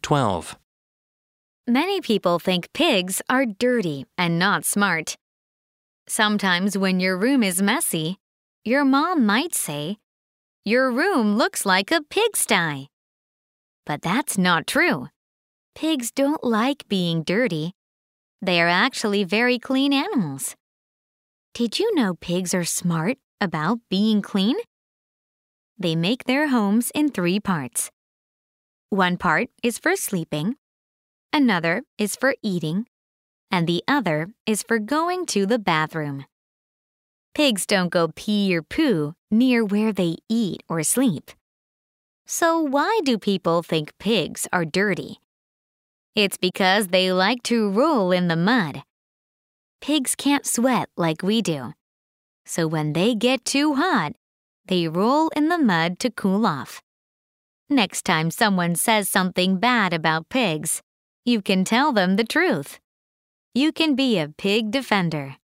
12. Many people think pigs are dirty and not smart. Sometimes when your room is messy, your mom might say, "Your room looks like a pigsty." But that's not true. Pigs don't like being dirty. They are actually very clean animals. Did you know pigs are smart about being clean? They make their homes in 3 parts. One part is for sleeping, another is for eating, and the other is for going to the bathroom. Pigs don't go pee or poo near where they eat or sleep. So why do people think pigs are dirty? It's because they like to roll in the mud. Pigs can't sweat like we do. So when they get too hot, they roll in the mud to cool off. Next time someone says something bad about pigs, you can tell them the truth. You can be a pig defender.